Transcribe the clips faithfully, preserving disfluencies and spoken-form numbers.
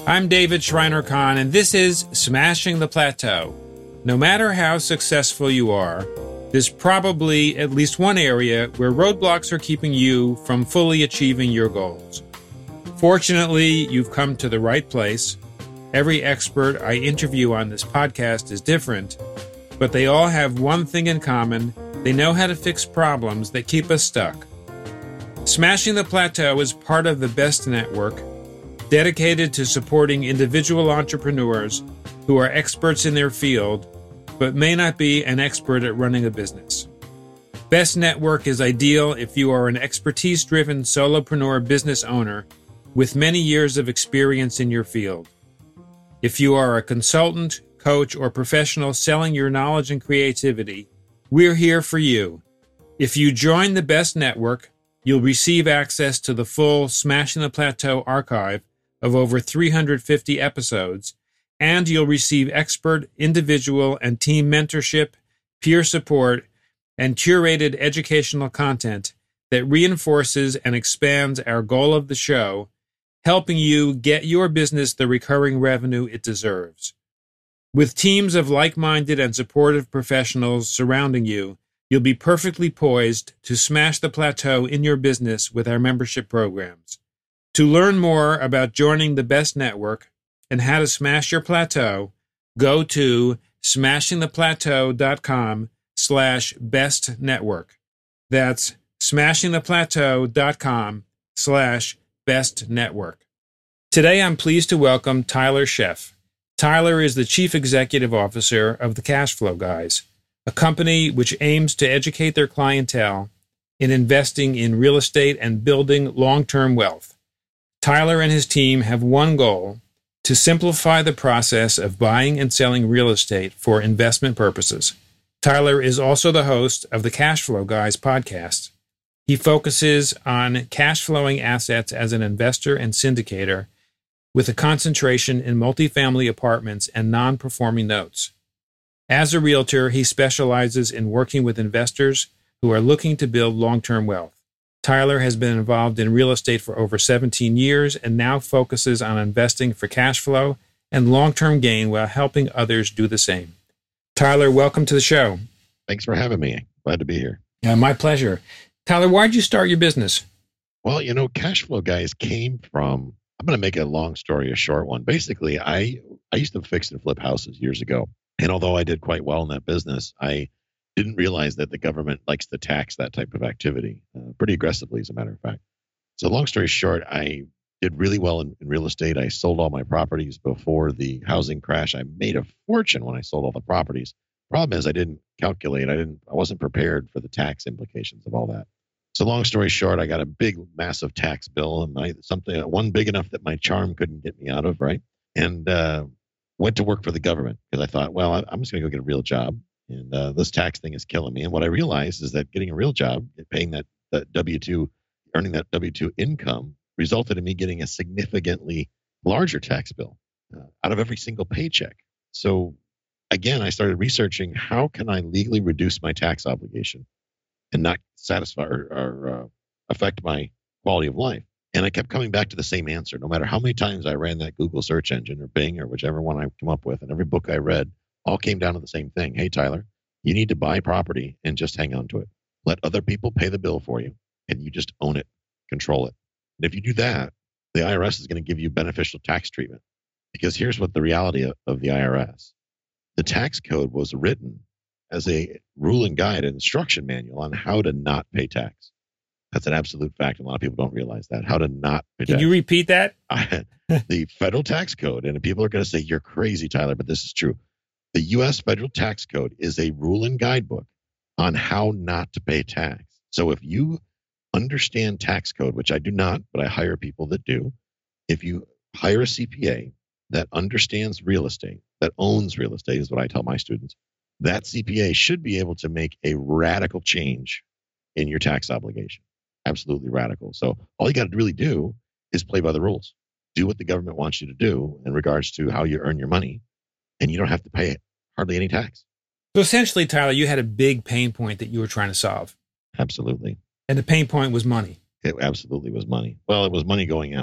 I'm David Schreiner-Kahn, and this is Smashing the Plateau. No matter how successful you are, there's probably at least one area where roadblocks are keeping you from fully achieving your goals. Fortunately, you've come to the right place. Every expert I interview on this podcast is different, but they all have one thing in common. They know how to fix problems that keep us stuck. Smashing the Plateau is part of the Best Network, dedicated to supporting individual entrepreneurs who are experts in their field, but may not be an expert at running a business. Best Network is ideal if you are an expertise-driven solopreneur business owner with many years of experience in your field. If you are a consultant, coach, or professional selling your knowledge and creativity, we're here for you. If you join the Best Network, you'll receive access to the full Smashing the Plateau archive of over three hundred fifty episodes, and you'll receive expert, individual, and team mentorship, peer support, and curated educational content that reinforces and expands our goal of the show, helping you get your business the recurring revenue it deserves. With teams of like-minded and supportive professionals surrounding you, you'll be perfectly poised to smash the plateau in your business with our membership programs. To learn more about joining the Best Network and how to smash your plateau, go to smashingtheplateau.com slash best network. That's smashingtheplateau.com slash best network. Today, I'm pleased to welcome Tyler Sheff. Tyler is the Chief Executive Officer of the Cashflow Guys, a company which aims to educate their clientele in investing in real estate and building long-term wealth. Tyler and his team have one goal: to simplify the process of buying and selling real estate for investment purposes. Tyler is also the host of the Cashflow Guys podcast. He focuses on cash flowing assets as an investor and syndicator, with a concentration in multifamily apartments and non-performing notes. As a realtor, he specializes in working with investors who are looking to build long-term wealth. Tyler has been involved in real estate for over seventeen years and now focuses on investing for cash flow and long-term gain while helping others do the same. Tyler, welcome to the show. Thanks for having me. Glad to be here. Yeah, my pleasure. Tyler, why did you start your business? Well, you know, Cashflow Guys came from, I'm going to make a long story a short one. Basically, I, I used to fix and flip houses years ago. And although I did quite well in that business, I didn't realize that the government likes to tax that type of activity uh, pretty aggressively, as a matter of fact. So long story short, I did really well in, in real estate. I sold all my properties before the housing crash. I made a fortune when I sold all the properties. Problem is, I didn't calculate. I didn't. I wasn't prepared for the tax implications of all that. So long story short, I got a big, massive tax bill, and I, something one big enough that my charm couldn't get me out of, right? And uh, went to work for the government because I thought, well, I'm just going to go get a real job. And uh, this tax thing is killing me. And what I realized is that getting a real job, paying that, that W two, earning that W two income, resulted in me getting a significantly larger tax bill uh, out of every single paycheck. So again, I started researching how can I legally reduce my tax obligation and not satisfy or, or uh, affect my quality of life. And I kept coming back to the same answer, no matter how many times I ran that Google search engine or Bing or whichever one I come up with, and every book I read all came down to the same thing. Hey, Tyler, you need to buy property and just hang on to it. Let other people pay the bill for you, and you just own it, control it. And if you do that, the I R S is going to give you beneficial tax treatment. Because here's what the reality of, of the I R S. The tax code was written as a rule and guide, an instruction manual on how to not pay tax. That's an absolute fact. A lot of people don't realize that, how to not pay tax. Can you repeat that? I, the federal tax code, and people are going to say, you're crazy, Tyler, but this is true. The U S federal tax code is a rule and guidebook on how not to pay tax. So if you understand tax code, which I do not, but I hire people that do, if you hire a C P A that understands real estate, that owns real estate is what I tell my students, that C P A should be able to make a radical change in your tax obligation. Absolutely radical. So all you got to really do is play by the rules. Do what the government wants you to do in regards to how you earn your money, and you don't have to pay hardly any tax. So essentially, Tyler, you had a big pain point that you were trying to solve. Absolutely. And the pain point was money. It absolutely was money. Well, it was money going out.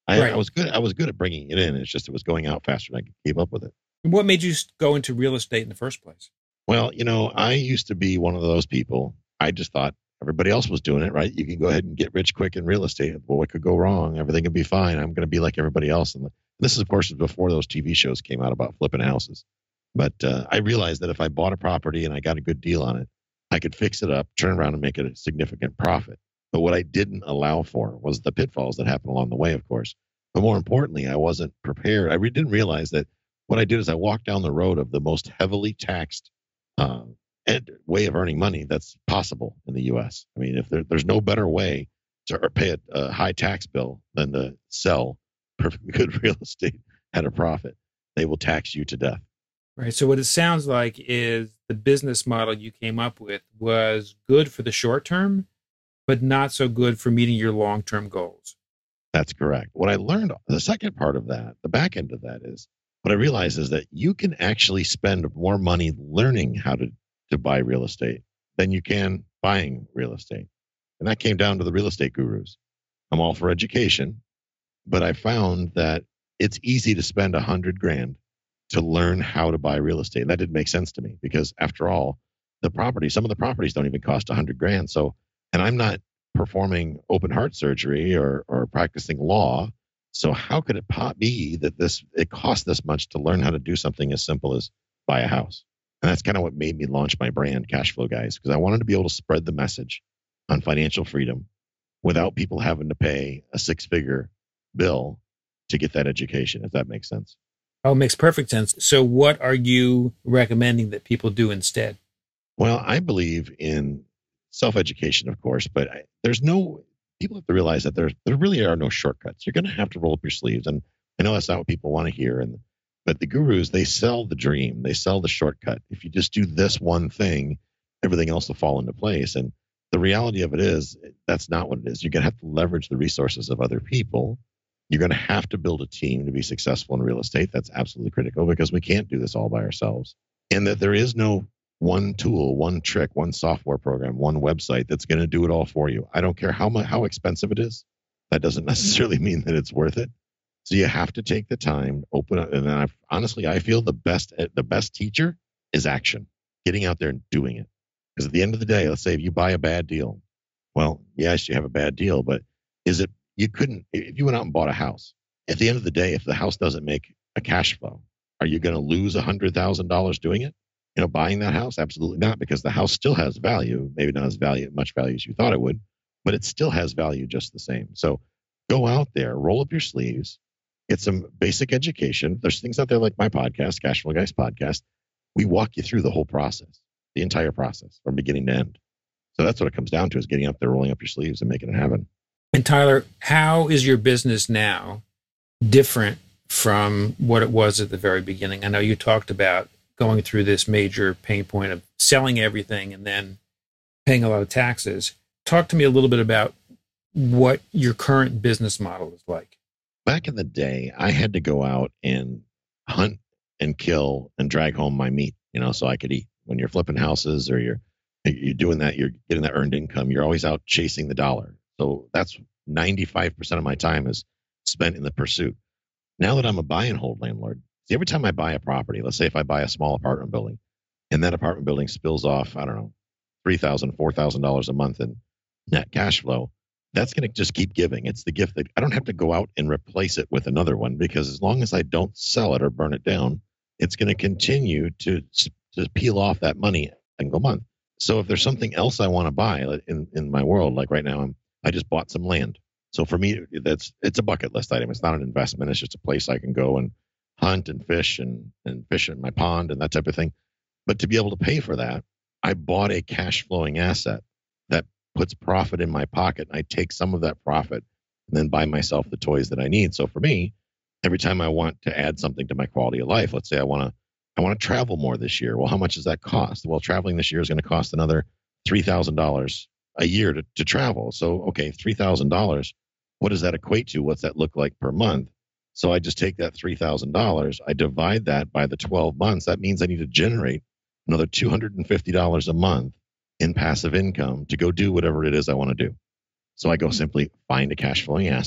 I, I Right. was good. I was good at bringing it in. It's just it was going out faster than I could keep up with it. What made you s- go into real estate in the first place? Well, you know, I used to be one of those people. I just thought everybody else was doing it, right? You can go ahead and get rich quick in real estate. Well, what could go wrong? Everything could be fine. I'm going to be like everybody else. And this is, of course, before those T V shows came out about flipping houses. But uh, I realized that if I bought a property and I got a good deal on it, I could fix it up, turn around and make it a significant profit. But what I didn't allow for was the pitfalls that happen along the way, of course. But more importantly, I wasn't prepared. I re- didn't realize that what I did is I walked down the road of the most heavily taxed uh, ed- way of earning money that's possible in the U S. I mean, if there, there's no better way to pay a, a high tax bill than to sell perfectly good real estate at a profit, they will tax you to death. Right. So what it sounds like is the business model you came up with was good for the short term, but not so good for meeting your long-term goals. That's correct. What I learned, the second part of that, the back end of that is, what I realized is that you can actually spend more money learning how to, to buy real estate than you can buying real estate. And that came down to the real estate gurus. I'm all for education, but I found that it's easy to spend a hundred grand to learn how to buy real estate. And that didn't make sense to me because after all, the property, some of the properties don't even cost a hundred grand. So, and I'm not performing open heart surgery or, or practicing law. So how could it pot be that this, it costs this much to learn how to do something as simple as buy a house? And that's kind of what made me launch my brand, Cashflow Guys, because I wanted to be able to spread the message on financial freedom without people having to pay a six figure bill to get that education, if that makes sense. Oh, it makes perfect sense. So what are you recommending that people do instead? Well, I believe in self-education, of course, but I, there's no, people have to realize that there, there really are no shortcuts. You're going to have to roll up your sleeves. And I know that's not what people want to hear. And, but the gurus, they sell the dream. They sell the shortcut. If you just do this one thing, everything else will fall into place. And the reality of it is that's not what it is. You're going to have to leverage the resources of other people. You're going to have to build a team to be successful in real estate. That's absolutely critical because we can't do this all by ourselves. And that there is no one tool, one trick, one software program, one website that's going to do it all for you. I don't care how much, how expensive it is. That doesn't necessarily mean that it's worth it. So you have to take the time, open up. And I, honestly, I feel the best, the best teacher is action, getting out there and doing it. Because at the end of the day, let's say if you buy a bad deal, well, yes, you have a bad deal, but is it, you couldn't, if you went out and bought a house, at the end of the day, if the house doesn't make a cash flow, are you going to lose one hundred thousand dollars doing it? You know, buying that house? Absolutely not, because the house still has value, maybe not as value, much value as you thought it would, but it still has value just the same. So go out there, roll up your sleeves, get some basic education. There's things out there like my podcast, Cashflow Guys podcast. We walk you through the whole process, the entire process from beginning to end. So that's what it comes down to, is getting out there, rolling up your sleeves and making it happen. And Tyler, how is your business now different from what it was at the very beginning? I know you talked about going through this major pain point of selling everything and then paying a lot of taxes. Talk to me a little bit about what your current business model is like. Back in the day, I had to go out and hunt and kill and drag home my meat, you know, so I could eat. When you're flipping houses or you're you're doing that, you're getting that earned income, you're always out chasing the dollar. So that's ninety-five percent of my time is spent in the pursuit. Now that I'm a buy and hold landlord, see, every time I buy a property, let's say if I buy a small apartment building and that apartment building spills off, I don't know, three thousand dollars, four thousand dollars a month in net cash flow, that's going to just keep giving. It's the gift that I don't have to go out and replace it with another one, because as long as I don't sell it or burn it down, it's going to continue to, to peel off that money single month. So if there's something else I want to buy in, in my world, like right now, I'm, I just bought some land. So for me, that's it's a bucket list item. It's not an investment. It's just a place I can go and hunt and fish and, and fish in my pond and that type of thing. But to be able to pay for that, I bought a cash flowing asset that puts profit in my pocket. And I take some of that profit and then buy myself the toys that I need. So for me, every time I want to add something to my quality of life, let's say I want to I want to travel more this year. Well, how much does that cost? Well, traveling this year is going to cost another three thousand dollars a year to, to travel. So, okay, three thousand dollars, what does that equate to? What's that look like per month? So I just take that three thousand dollars, I divide that by the twelve months. That means I need to generate another two hundred fifty dollars a month in passive income to go do whatever it is I want to do. So I go simply find a cash flowing asset,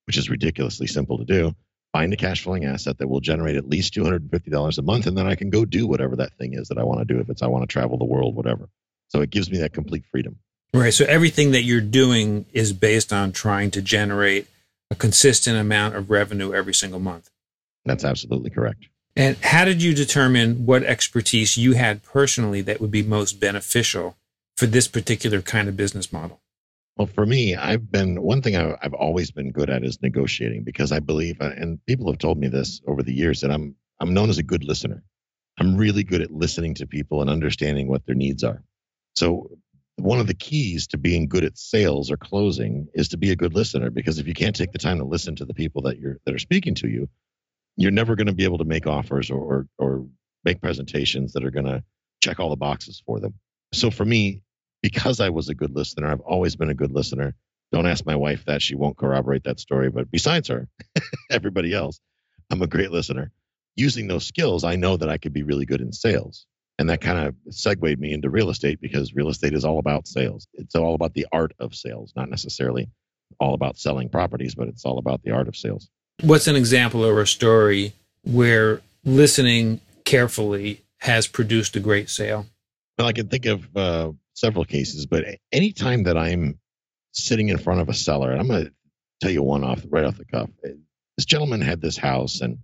which is ridiculously simple to do. Find a cash flowing asset that will generate at least two hundred fifty dollars a month, and then I can go do whatever that thing is that I want to do. If it's I want to travel the world, whatever. So it gives me that complete freedom. Right. So everything that you're doing is based on trying to generate a consistent amount of revenue every single month. That's absolutely correct. And how did you determine what expertise you had personally that would be most beneficial for this particular kind of business model? Well, for me, I've been, one thing I, I've always been good at is negotiating, because I believe, and people have told me this over the years, that I'm, I'm known as a good listener. I'm really good at listening to people and understanding what their needs are. So one of the keys to being good at sales or closing is to be a good listener, because if you can't take the time to listen to the people that you're, that are speaking to you, you're never going to be able to make offers or, or, or make presentations that are going to check all the boxes for them. So for me, because I was a good listener, I've always been a good listener. Don't ask my wife that. She won't corroborate that story. But besides her, everybody else, I'm a great listener. Using those skills, I know that I could be really good in sales. And that kind of segued me into real estate, because real estate is all about sales. It's all about the art of sales, not necessarily all about selling properties, but it's all about the art of sales. What's an example or a story where listening carefully has produced a great sale? Well, I can think of uh, several cases, but anytime that I'm sitting in front of a seller, and I'm going to tell you one off right off the cuff. This gentleman had this house, and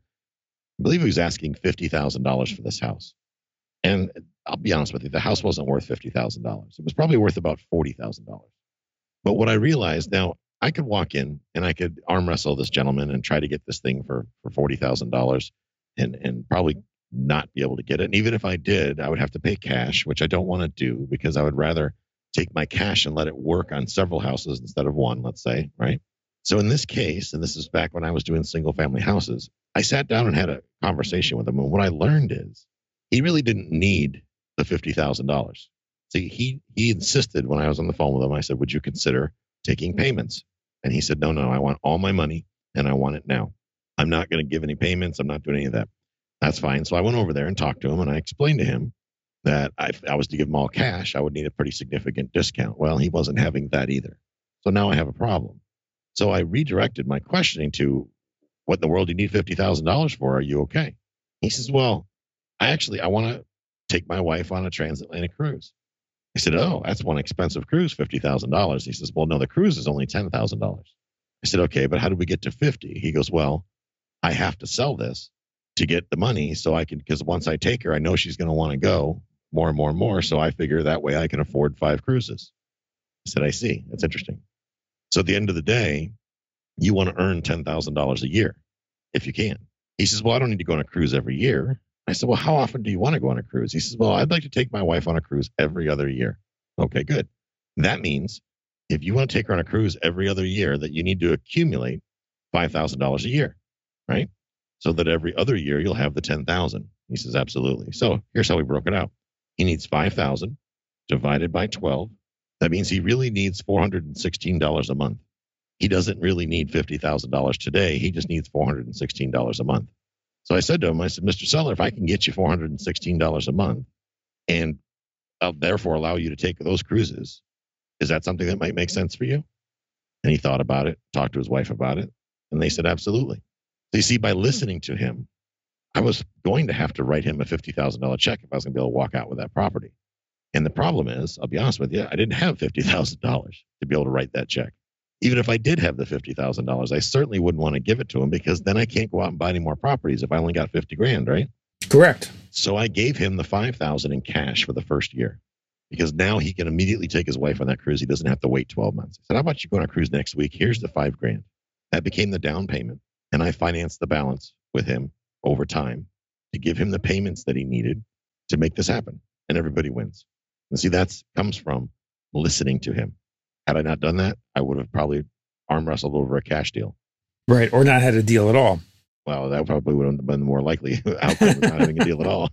I believe he was asking fifty thousand dollars for this house. And I'll be honest with you, the house wasn't worth fifty thousand dollars. It was probably worth about forty thousand dollars. But what I realized, now I could walk in and I could arm wrestle this gentleman and try to get this thing for, for forty thousand dollars and, and probably not be able to get it. And even if I did, I would have to pay cash, which I don't want to do, because I would rather take my cash and let it work on several houses instead of one, let's say, right? So in this case, and this is back when I was doing single family houses, I sat down and had a conversation with him. And what I learned is he really didn't need the fifty thousand dollars. See, he, he insisted when I was on the phone with him, I said, would you consider taking payments? And he said, no, no, I want all my money and I want it now. I'm not going to give any payments. I'm not doing any of that. That's fine. So I went over there and talked to him, and I explained to him that if I was to give him all cash, I would need a pretty significant discount. Well, he wasn't having that either. So now I have a problem. So I redirected my questioning to, what in the world do you need fifty thousand dollars for? Are you okay? He says, well, I actually, I want to take my wife on a transatlantic cruise. I said, oh, that's one expensive cruise, fifty thousand dollars. He says, well, no, the cruise is only ten thousand dollars. I said, okay, but how do we get to fifty? He goes, well, I have to sell this to get the money so I can, because once I take her, I know she's going to want to go more and more and more. So I figure that way I can afford five cruises. I said, I see. That's interesting. So at the end of the day, you want to earn ten thousand dollars a year if you can. He says, well, I don't need to go on a cruise every year. I said, well, how often do you want to go on a cruise? He says, well, I'd like to take my wife on a cruise every other year. Okay, good. That means if you want to take her on a cruise every other year, that you need to accumulate five thousand dollars a year, right? So that every other year you'll have the ten thousand. He says, absolutely. So here's how we broke it out. He needs five thousand divided by twelve. That means he really needs four hundred sixteen dollars a month. He doesn't really need fifty thousand dollars today. He just needs four hundred sixteen dollars a month. So I said to him, I said, Mister Seller, if I can get you four hundred sixteen dollars a month and I'll therefore allow you to take those cruises, is that something that might make sense for you? And he thought about it, talked to his wife about it, and they said, absolutely. So you see, by listening to him, I was going to have to write him a fifty thousand dollars check if I was going to be able to walk out with that property. And the problem is, I'll be honest with you, I didn't have fifty thousand dollars to be able to write that check. Even if I did have the fifty thousand dollars, I certainly wouldn't want to give it to him, because then I can't go out and buy any more properties if I only got fifty grand, right? Correct. So I gave him the five thousand in cash for the first year, because now he can immediately take his wife on that cruise. He doesn't have to wait twelve months. I said, how about you go on a cruise next week? Here's the five grand. That became the down payment. And I financed the balance with him over time to give him the payments that he needed to make this happen. And everybody wins. And see, that's comes from listening to him. Had I not done that, I would have probably arm wrestled over a cash deal. Right. Or not had a deal at all. Well, that probably would have been the more likely outcome of not having a deal at all.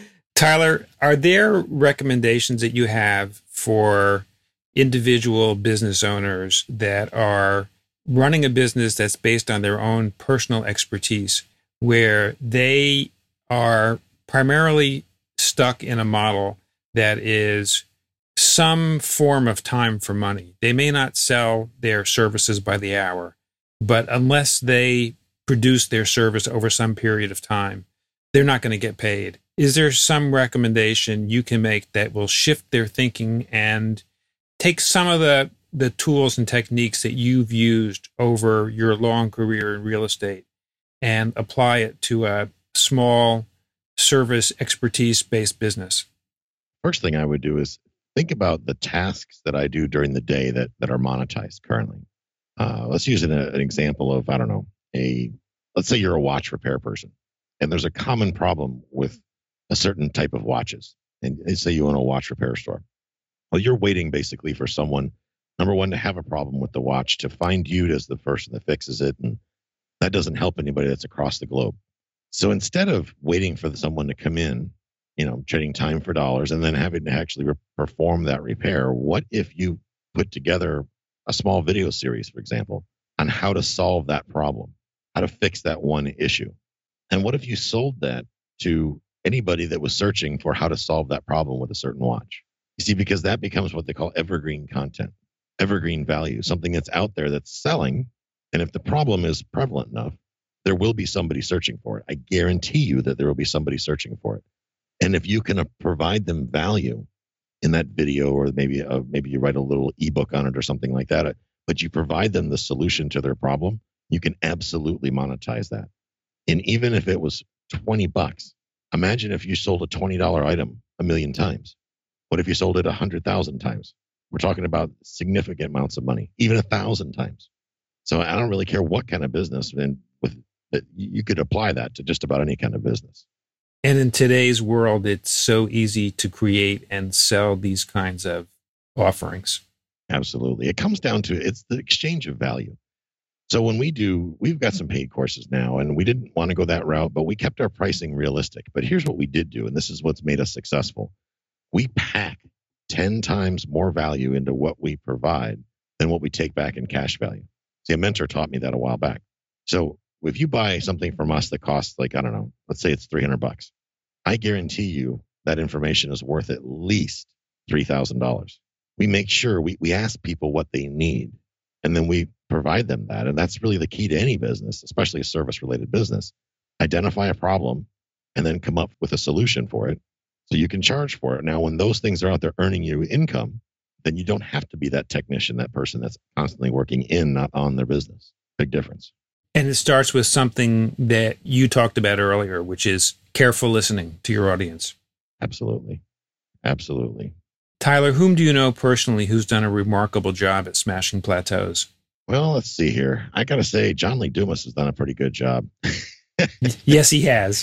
Tyler, are there recommendations that you have for individual business owners that are running a business that's based on their own personal expertise, where they are primarily stuck in a model that is some form of time for money? They may not sell their services by the hour, but unless they produce their service over some period of time, they're not going to get paid. Is there some recommendation you can make that will shift their thinking and take some of the, the tools and techniques that you've used over your long career in real estate and apply it to a small service expertise-based business? First thing I would do is think about the tasks that I do during the day that, that are monetized currently. Uh, let's use an, an example of, I don't know, a, let's say you're a watch repair person and there's a common problem with a certain type of watches. And let's say you own a watch repair store. Well, you're waiting basically for someone, number one, to have a problem with the watch, to find you as the person that fixes it. And that doesn't help anybody that's across the globe. So instead of waiting for someone to come in, you know, trading time for dollars and then having to actually re- perform that repair, what if you put together a small video series, for example, on how to solve that problem, how to fix that one issue? And what if you sold that to anybody that was searching for how to solve that problem with a certain watch? You see, because that becomes what they call evergreen content, evergreen value, something that's out there that's selling. And if the problem is prevalent enough, there will be somebody searching for it. I guarantee you that there will be somebody searching for it. And if you can uh, provide them value in that video, or maybe uh, maybe you write a little ebook on it or something like that, uh, but you provide them the solution to their problem, you can absolutely monetize that. And even if it was twenty bucks, imagine if you sold a twenty dollars item a million times. What if you sold it one hundred thousand times? We're talking about significant amounts of money, even a thousand times. So I don't really care what kind of business, and with that, you could apply that to just about any kind of business. And in today's world, it's so easy to create and sell these kinds of offerings. Absolutely. It comes down to, it's the exchange of value. So when we do, we've got some paid courses now, and we didn't want to go that route, but we kept our pricing realistic. But here's what we did do, and this is what's made us successful. We pack ten times more value into what we provide than what we take back in cash value. See, a mentor taught me that a while back. So if you buy something from us that costs, like, I don't know, let's say it's three hundred bucks, I guarantee you that information is worth at least three thousand dollars. We make sure we, we ask people what they need, and then we provide them that. And that's really the key to any business, especially a service-related business. Identify a problem and then come up with a solution for it so you can charge for it. Now, when those things are out there earning you income, then you don't have to be that technician, that person that's constantly working in, not on their business. Big difference. And it starts with something that you talked about earlier, which is careful listening to your audience. Absolutely. Absolutely. Tyler, whom do you know personally who's done a remarkable job at smashing plateaus? Well, let's see here. I got to say, John Lee Dumas has done a pretty good job. Yes, he has.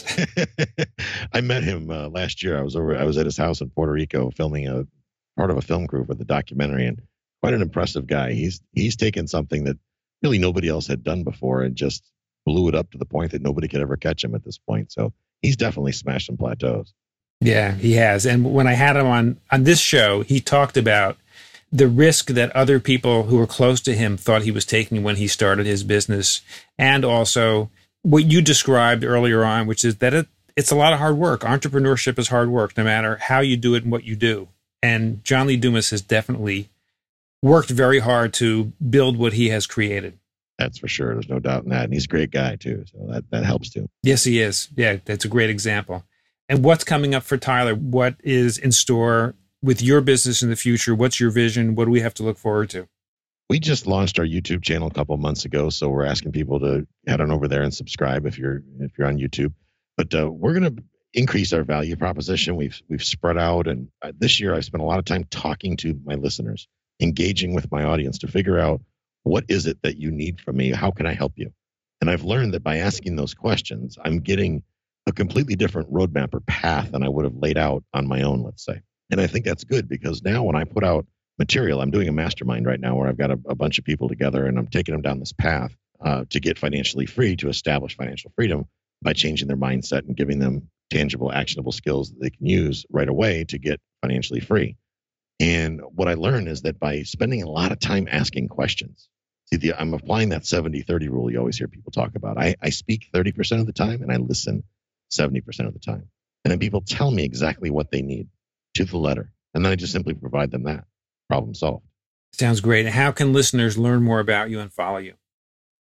I met him uh, last year. I was over. I was at his house in Puerto Rico filming a part of a film crew for the documentary, and quite an impressive guy. He's he's taken something that really nobody else had done before and just blew it up to the point that nobody could ever catch him at this point. So he's definitely smashed some plateaus. Yeah, he has. And when I had him on, on this show, he talked about the risk that other people who were close to him thought he was taking when he started his business. And also what you described earlier on, which is that it, it's a lot of hard work. Entrepreneurship is hard work, no matter how you do it and what you do. And John Lee Dumas has definitely worked very hard to build what he has created. That's for sure. There's no doubt in that. And he's a great guy too. So that, that helps too. Yes, he is. Yeah, that's a great example. And what's coming up for Tyler? What is in store with your business in the future? What's your vision? What do we have to look forward to? We just launched our YouTube channel a couple of months ago. So we're asking people to head on over there and subscribe if you're, if you're on YouTube. But uh, we're going to increase our value proposition. We've, we've spread out. And uh, this year I've spent a lot of time talking to my listeners, engaging with my audience to figure out, what is it that you need from me? How can I help you? And I've learned that by asking those questions, I'm getting a completely different roadmap or path than I would have laid out on my own, let's say. And I think that's good because now when I put out material, I'm doing a mastermind right now where I've got a, a bunch of people together and I'm taking them down this path uh, to get financially free, to establish financial freedom by changing their mindset and giving them tangible, actionable skills that they can use right away to get financially free. And what I learned is that by spending a lot of time asking questions, see, the, I'm applying that seventy thirty rule you always hear people talk about. I, I speak thirty percent of the time and I listen seventy percent of the time. And then people tell me exactly what they need to the letter. And then I just simply provide them that. Problem solved. Sounds great. And how can listeners learn more about you and follow you?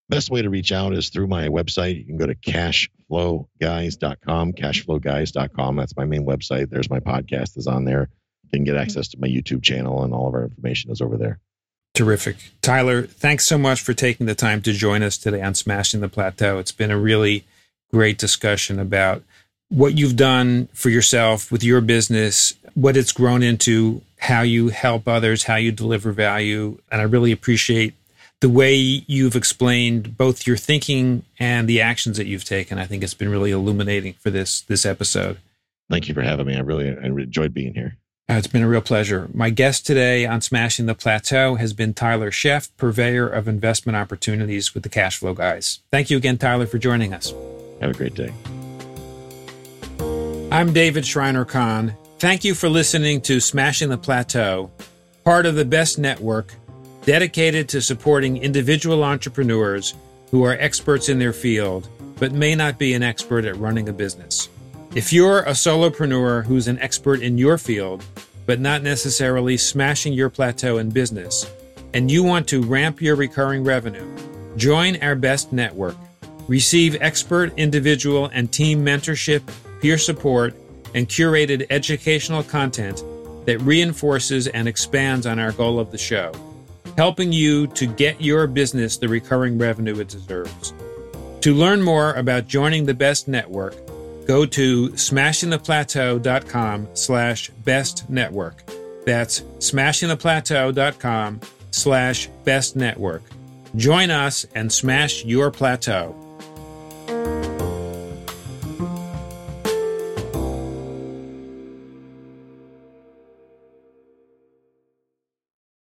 Best way to reach out is through my website. You can go to cash flow guys dot com, cash flow guys dot com. That's my main website. There's my podcast is on there. You can get access to my YouTube channel, and all of our information is over there. Terrific. Tyler, thanks so much for taking the time to join us today on Smashing the Plateau. It's been a really great discussion about what you've done for yourself with your business, what it's grown into, how you help others, how you deliver value. And I really appreciate the way you've explained both your thinking and the actions that you've taken. I think it's been really illuminating for this this episode. Thank you for having me. I really I enjoyed being here. Uh, it's been a real pleasure. My guest today on Smashing the Plateau has been Tyler Sheff, purveyor of investment opportunities with the Cash Flow Guys. Thank you again, Tyler, for joining us. Have a great day. I'm David Schreiner-Kahn. Thank you for listening to Smashing the Plateau, part of the Best Network, dedicated to supporting individual entrepreneurs who are experts in their field, but may not be an expert at running a business. If you're a solopreneur who's an expert in your field, but not necessarily smashing your plateau in business, and you want to ramp your recurring revenue, join our Best Network. Receive expert individual and team mentorship, peer support, and curated educational content that reinforces and expands on our goal of the show, helping you to get your business the recurring revenue it deserves. To learn more about joining the Best Network, go to smashing the plateau dot com slash best network. That's smashing the plateau dot com slash best network. Join us and smash your plateau.